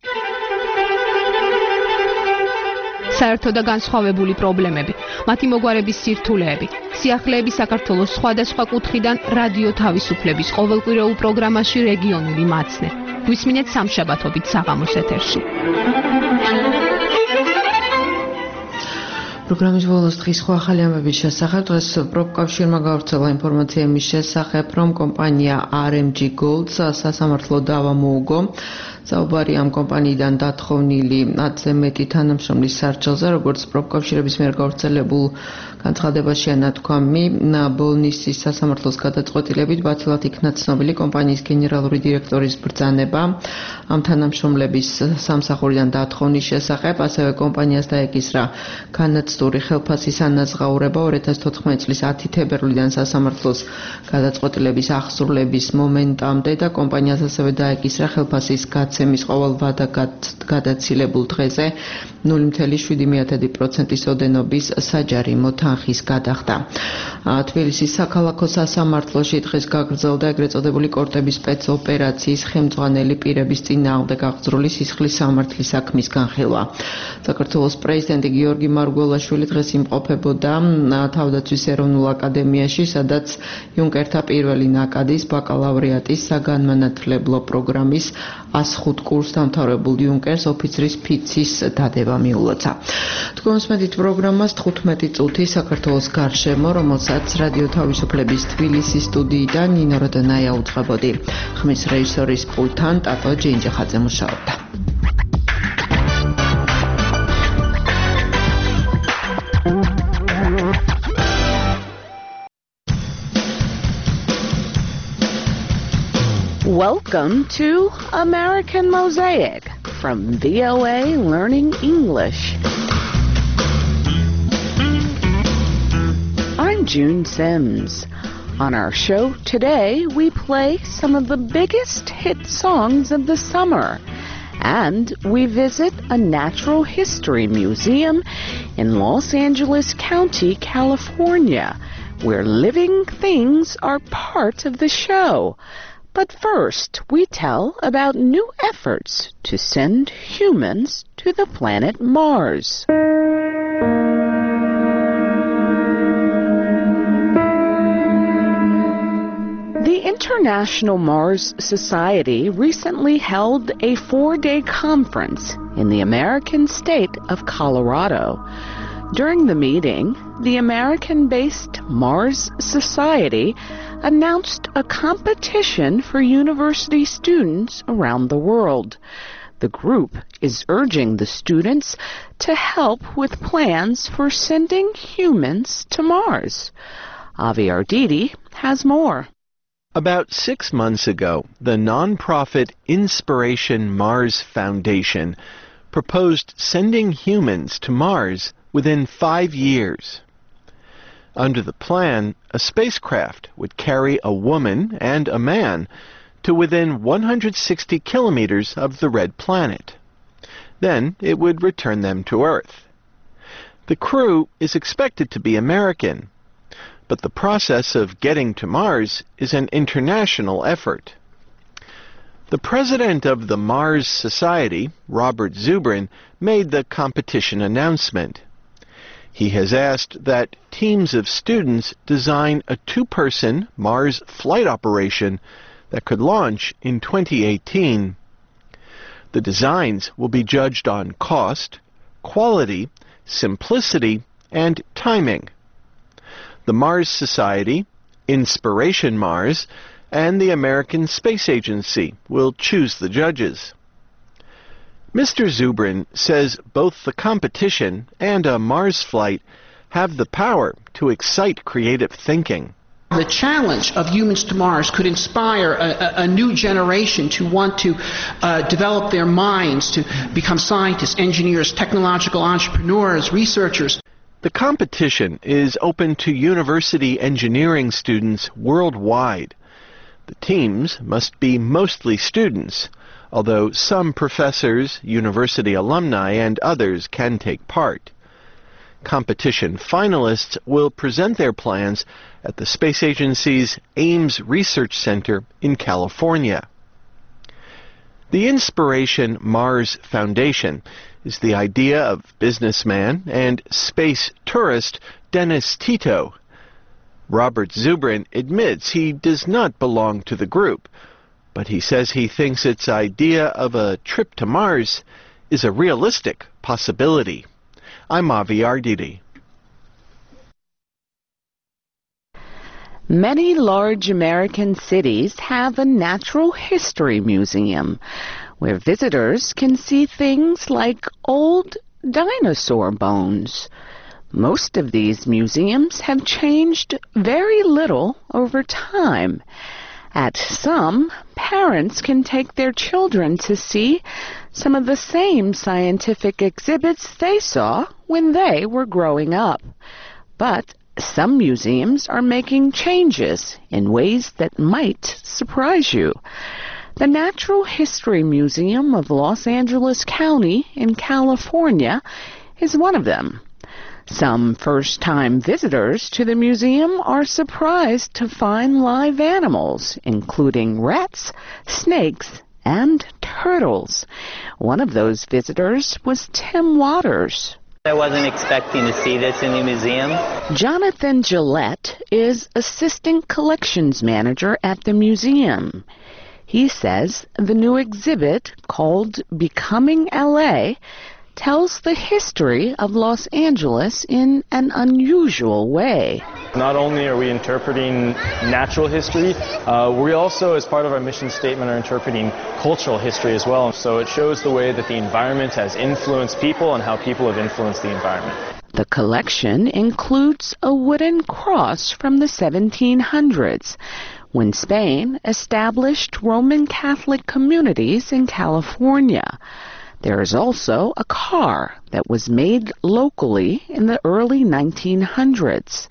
საერთო და განსხვავებული პრობლემები, მათი მოგვარების სირთულეები, სიახლეები საქართველოს სხვადასხვა კუთხიდან რადიო თავისუფლების ყოველკვირეულ პროგრამაში რეგიონული მაცნე. გვისმინეთ სამშაბათობით საღამოს ეთერში. პროგრამის ბოლოს დღის სხვა ახალი ამბების შესახებ დღეს პროფკავშირმა გავრცელა ინფორმაცია იმის შესახებ, რომ კომპანია არ ემ ჯი Gold სასამართლო დავა მოუგო. საუბარი ამ კომპანიიდან დათხოვნილი ათზე მეტი თანამშრომლის სარჩელზე, როგორც პროფკავშირების მიერ გავრცელებულ განცხადებაშია ნათქვამი, ბოლნისის სასამართლოს გადაწყვეტილებით ბაცილად იქნა ცნობილი კომპანიის გენერალური დირექტორის ბრძანება ამ თანამშრომლების სამსახურიდან დათხოვნის შესახებ, ასევე კომპანიას დაეკისრა განაცდური ხელფასის ანაზღაურება ორი ათას თოთხმეტი წლის ათი თებერვლიდან სასამართლოს გადაწყვეტილების აღსრულების მომენტამდე და კომპანიას ასევე დაეკისრა ხელფასის გაცემის ყოველ ვადა გადაცილებულ დღეზე ნული მცდელო შვიდი პროცენტის ოდენობის საჯარიმო თანხის გადახდა. თბილისის საქალაქო სასამართლოში დღეს გაგრძელდა ეგრეთ წოდებული კორტების სპეცოპერაციის ხელმძღვანელი პირების წინააღმდეგ აღძრული სისხლის სამართლის საქმის განხილვა. საქართველოს პრეზიდენტი გიორგი მარგველაშვილი დღეს იმყოფებოდა თავდაცვის ეროვნულ აკადემიაში, სადაც იუნკერთა პირველი ნაკადის ბაკალავრიატის საგანმანათლებლო პროგრამის ას ხუთ კურსს დამთავრებულ იუნკერს ოფიცრის ფიცის დადება მიულოცა. თქვენს მედით პროგრამას თხუთმეტი წუთი საქართველოს გარშემო, რომელსაც რადიო თავისუფლების თბილისის სტუდიიდან ნინო როდონაია უძღვებოდი. ხმის რეჟისორის პულტთან ტატო ჯინჯახაძე მუშაობდა. Welcome to American Mosaic from V O A Learning English. I'm June Sims. On our show today, we play some of the biggest hit songs of the summer, and we visit a natural history museum in Los Angeles County, California, where living things are part of the show. But first, we tell about new efforts to send humans to the planet Mars. The International Mars Society recently held a four-day conference in the American state of Colorado. During the meeting, the American-based Mars Society announced a competition for university students around the world. The group is urging the students to help with plans for sending humans to Mars. Avi Arditi has more. About six months ago, the nonprofit Inspiration Mars Foundation proposed sending humans to Mars within five years. Under the plan, a spacecraft would carry a woman and a man to within one hundred sixty kilometers of the red planet. Then it would return them to Earth. The crew is expected to be American, but the process of getting to Mars is an international effort. The president of the Mars Society, Robert Zubrin, made the competition announcement. He has asked that teams of students design a two-person Mars flight operation that could launch in twenty eighteen. The designs will be judged on cost, quality, simplicity, and timing. The Mars Society, Inspiration Mars, and the American Space Agency will choose the judges. Mister Zubrin says both the competition and a Mars flight have the power to excite creative thinking. The challenge of humans to Mars could inspire a, a, a new generation to want to uh, develop their minds, to become scientists, engineers, technological entrepreneurs, researchers. The competition is open to university engineering students worldwide. The teams must be mostly students, although some professors, university alumni, and others can take part. Competition finalists will present their plans at the Space Agency's Ames Research Center in California. The Inspiration Mars Foundation is the idea of businessman and space tourist Dennis Tito. Robert Zubrin admits he does not belong to the group, but he says he thinks its idea of a trip to Mars is a realistic possibility. I'm Avi Arditi. Many large American cities have a natural history museum where visitors can see things like old dinosaur bones. Most of these museums have changed very little over time. At some, parents can take their children to see some of the same scientific exhibits they saw when they were growing up. But some museums are making changes in ways that might surprise you. The Natural History Museum of Los Angeles County in California is one of them. Some first-time visitors to the museum are surprised to find live animals, including rats, snakes, and turtles. One of those visitors was Tim Waters. I wasn't expecting to see this in the museum. Jonathan Gillette is Assistant Collections Manager at the museum. He says the new exhibit, called Becoming L A, tells the history of Los Angeles in an unusual way. Not only are we interpreting natural history, uh, we also, as part of our mission statement, are interpreting cultural history as well. So it shows the way that the environment has influenced people and how people have influenced the environment. The collection includes a wooden cross from the seventeen hundreds, when Spain established Roman Catholic communities in California. There is also a car that was made locally in the early nineteen hundreds.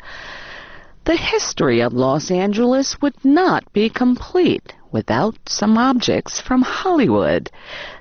The history of Los Angeles would not be complete without some objects from Hollywood.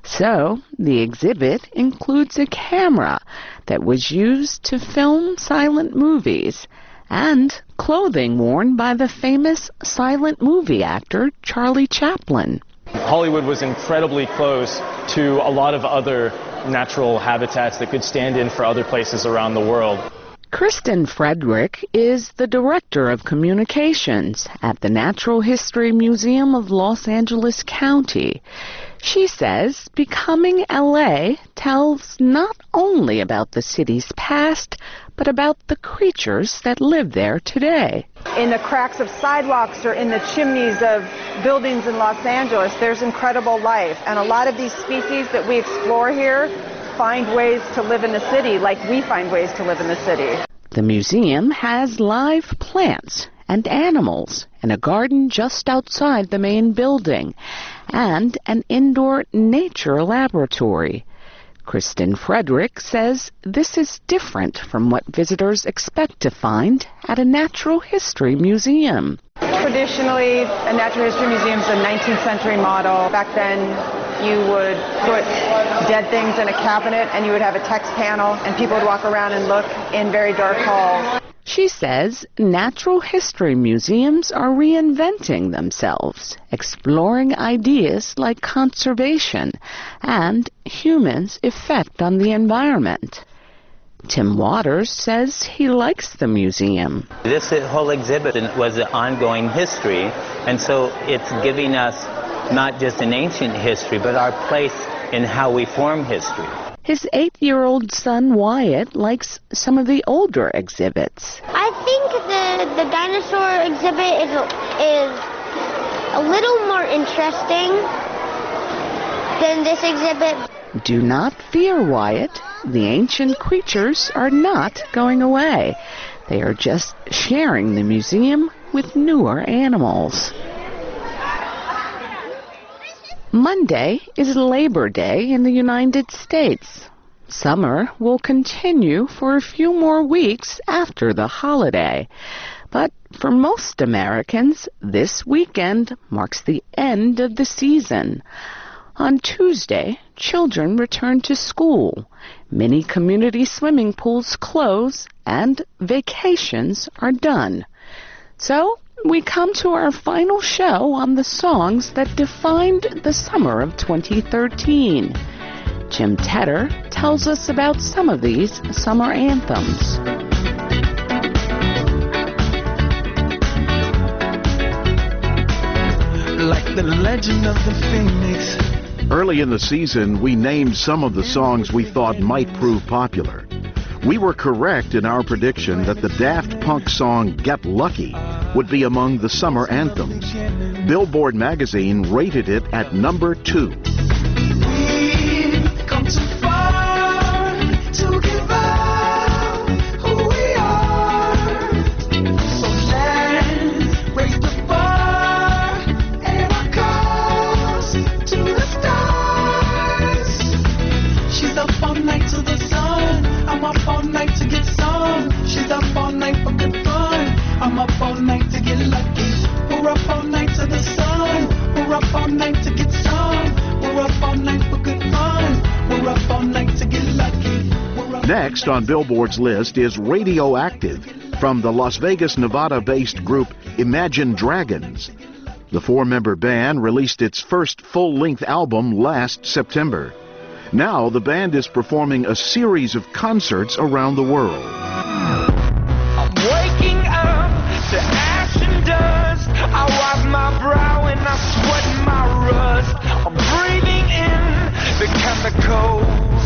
So, the exhibit includes a camera that was used to film silent movies and clothing worn by the famous silent movie actor Charlie Chaplin. Hollywood was incredibly close to a lot of other natural habitats that could stand in for other places around the world. Kristen Frederick is the Director of Communications at the Natural History Museum of Los Angeles County. She says Becoming L A tells not only about the city's past, but about the creatures that live there today. In the cracks of sidewalks or in the chimneys of buildings in Los Angeles, there's incredible life. And a lot of these species that we explore here find ways to live in the city like we find ways to live in the city. The museum has live plants and animals in a garden just outside the main building and an indoor nature laboratory. Kristen Frederick says this is different from what visitors expect to find at a natural history museum. Traditionally, a natural history museum is a nineteenth century model. Back then, you would put dead things in a cabinet and you would have a text panel and people would walk around and look in very dark halls. She says natural history museums are reinventing themselves, exploring ideas like conservation and humans' effect on the environment. Tim Waters says he likes the museum. This whole exhibit was an ongoing history, and so it's giving us not just an ancient history, but our place in how we form history. His eight-year-old son Wyatt likes some of the older exhibits. I think the, the dinosaur exhibit is, is a little more interesting than this exhibit. Do not fear, Wyatt. The ancient creatures are not going away. They are just sharing the museum with newer animals. Monday is Labor Day in the United States. Summer will continue for a few more weeks after the holiday. But for most Americans, this weekend marks the end of the season. On Tuesday, children return to school. Many community swimming pools close and vacations are done. So, we come to our final show on the songs that defined the summer of twenty thirteen. Jim Tedder tells us about some of these summer anthems. Like the legend of the Phoenix. Early in the season, we named some of the songs we thought might prove popular. We were correct in our prediction that the Daft Punk song Get Lucky would be among the summer anthems. Billboard magazine rated it at number two. We've come too far to give up who we are. So let's raise the bar and our cause to the stars. She's up all night to the sun. I'm up all night to get some. She's up all night for good fun. I'm up all night to get lucky. We're up all night to the sun. We're up all night to get some. We're up all night for good fun. We're up all night to get lucky. Next on Billboard's list is Radioactive from the Las Vegas, Nevada-based group Imagine Dragons. The four-member band released its first full-length album last September. Now the band is performing a series of concerts around the world. I'm waking up to ash and dust. I wipe my brow and I sweat my rust. I'm breathing in the chemicals.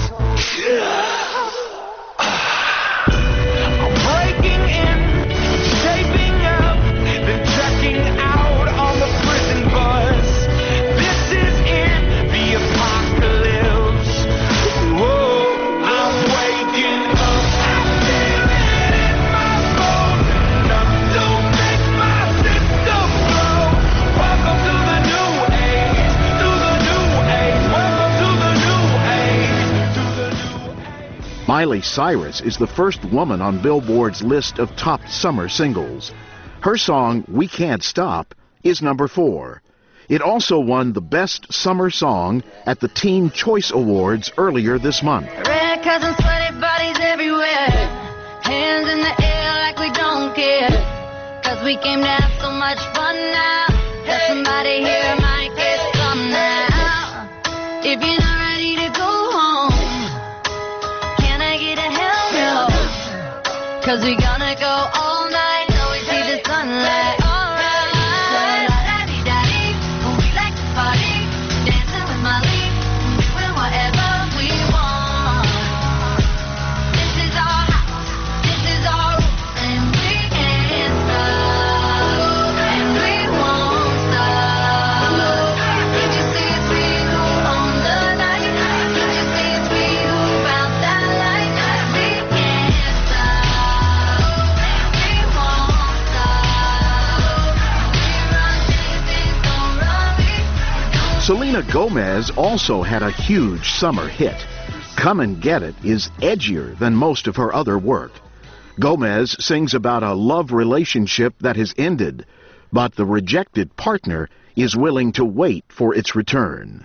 I'm breaking in, shaping up, then checking out on the prison bus. This is it, the apocalypse. Whoa, I'm waking up. I feel it in my bones, enough to make my system blow. Welcome to the new age, to the new age. Welcome to the new age, to the new age. Miley Cyrus is the first woman on Billboard's list of top summer singles. Her song, We Can't Stop, is number four. It also won the Best Summer Song at the Teen Choice Awards earlier this month. Red cousins, sweaty bodies everywhere. Hands in the air like we don't care. Cause we came to have so much fun now. That somebody here might get some now. If you're not ready to go home, can I get a hell no? Cause we gonna go all night till we see the sunlight. Alright. Da-dee-da-dee, we like to party. Dancing with Molly, doing whatever we want. This is our house, this is our rules, and we can't stop, and we won't stop. Did you see it's we who own the night? Did you see it's we who found that light? We can't stop, and we won't stop. We run things, things don't run me. Selena Gomez also had a huge summer hit. Come and Get It is edgier than most of her other work. Gomez sings about a love relationship that has ended, but the rejected partner is willing to wait for its return.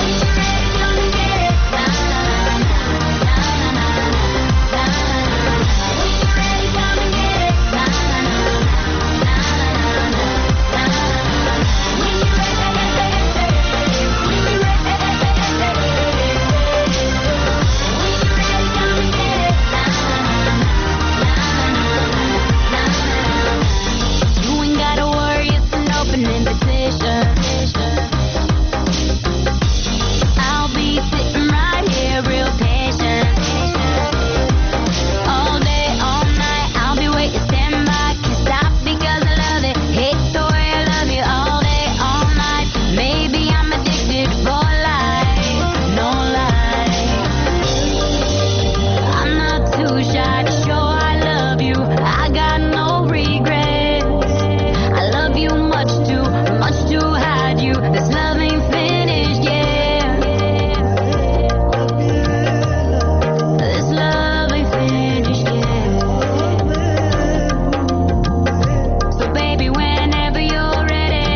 You ain't gotta worry, it's an open invitation. I'll be sitting right here, real patient. All day, all night, I'll be waiting, stand by. Can't stop because I love it. Hate the way I love you all day, all night. Maybe I'm addicted for life, no lie. I'm not too shy to show I love you. I got no regrets. I love you much too, much to hide you. This love ain't finished yet. This love ain't finished yet. So baby, whenever you're ready.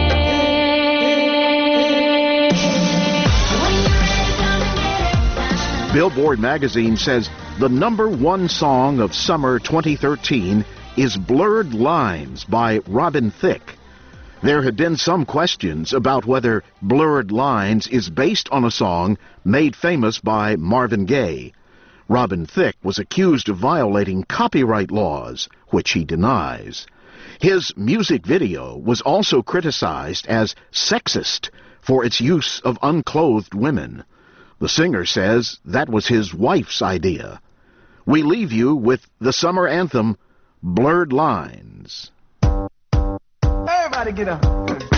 Billboard magazine says the number one song of summer twenty thirteen is Blurred Lines by Robin Thicke. There had been some questions about whether Blurred Lines is based on a song made famous by Marvin Gaye. Robin Thicke was accused of violating copyright laws, which he denies. His music video was also criticized as sexist for its use of unclothed women. The singer says that was his wife's idea. We leave you with the summer anthem, Blurred Lines. Everybody get up.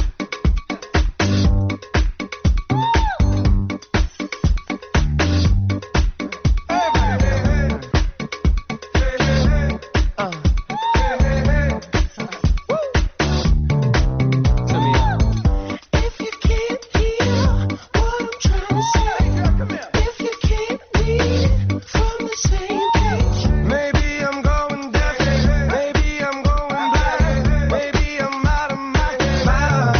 Maybe I'm going deaf, maybe I'm going blind, maybe I'm out of my mind.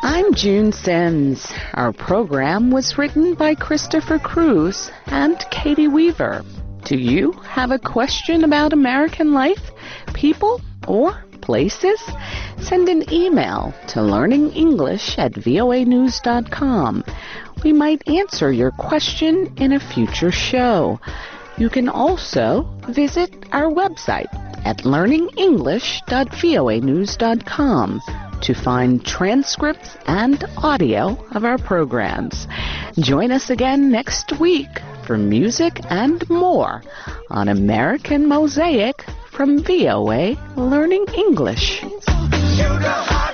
I'm June Sims. Our program was written by Christopher Cruz and Katie Weaver. Do you have a question about American life, people, or places? Send an email to learningenglish at voa news dot com. We might answer your question in a future show. You can also visit our website at learning english dot voa news dot com to find transcripts and audio of our programs. Join us again next week for music and more on American Mosaic from V O A Learning English. You know how